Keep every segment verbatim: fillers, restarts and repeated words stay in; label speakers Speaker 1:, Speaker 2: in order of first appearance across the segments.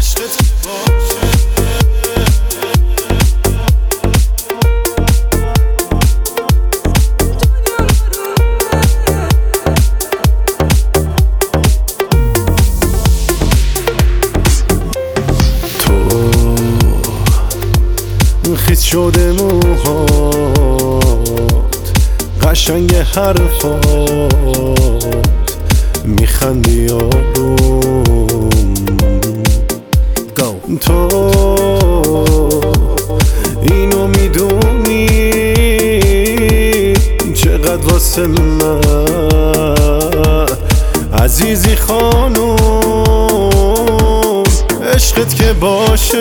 Speaker 1: خیس شده موهات، قشنگ حرفات، میخندی آروم. تو اینو میدونی چقدر واسه من عزیزی خانوم. عشقت که باشه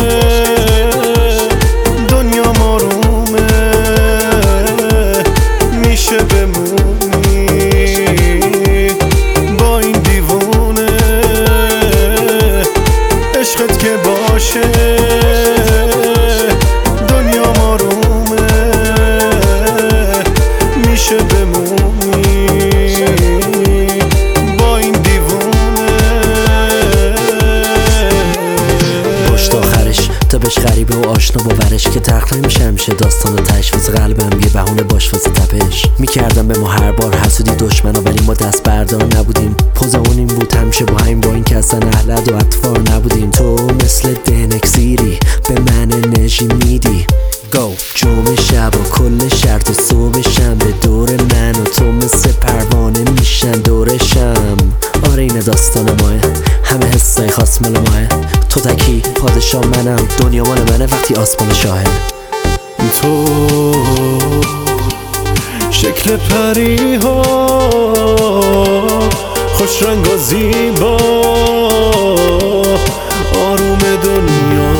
Speaker 1: دنیا آرومه، میشه بمونی با این دیوونه. عشقت که باشه دنیا آرومه، میشه بمونی با این دیوونه.
Speaker 2: پشت آخرش تا بهش غریبه و آشنا باورش که تخت نمیشه همیشه داستان و تشویز قلبم یه بهونه باش واسه تپش. میکردم به ما هر بار حسودی دشمنا، ولی ما دست بردار نبودیم. پوزمون این بود همیشه با همین، با این که اصلا اهلد و اطفار نبودیم. تو مثل دنکسیری به من انرژی میدی. جمعه شب و کل شرط و صبح شنبه دور من و تو مثل پروانه میشن دورشم. آره این داستان ماه، همه حسای خاص مال ماه. تو تکی پادشاه منم، دنیا مال منه وقتی آسمان شاهد.
Speaker 1: تو شکل پری ها خوش رنگ و زیبا، آروم دنیا.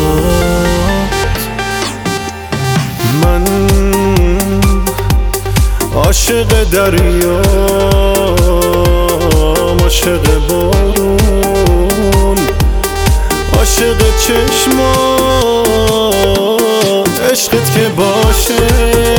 Speaker 1: من عاشق دریا، عاشق بارون، عاشق چشمان. عشقت که باشه